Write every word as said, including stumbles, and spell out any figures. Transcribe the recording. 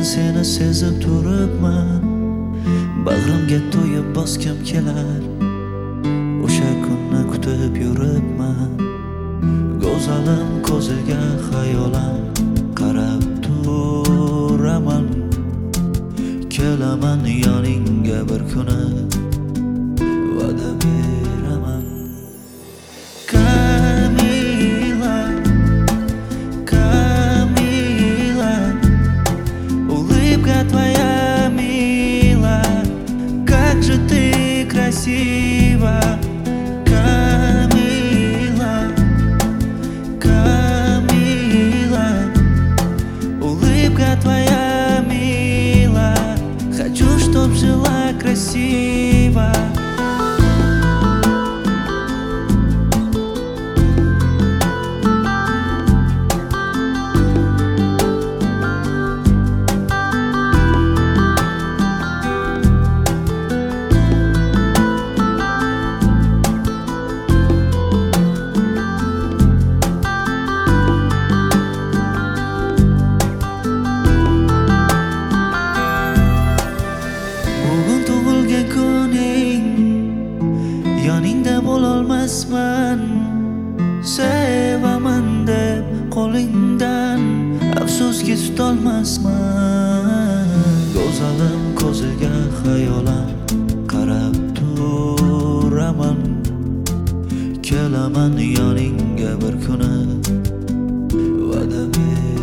seni sezib turibman. Bag'rimga to'yib bosgim kelar, o'sha kunni kutib yuribman. Go'zalim ko'ziga xayolan qarab turaman. Kelaman yoningga bir kuni, va'da beraman. Camila, Camila, улыбка твоя мила, как же ты красива. Camila, Camila, улыбка твоя мила, хочу, чтоб жила красиво. Bugun tug'ilgan kuning, yoningda bo'lolmasman. Sevaman deb qo'lingdan afsuski tutolmasman. Go'zalim ko'ziga xayolan qarab turaman. Kelaman yoningga bir kuni, va'da ber.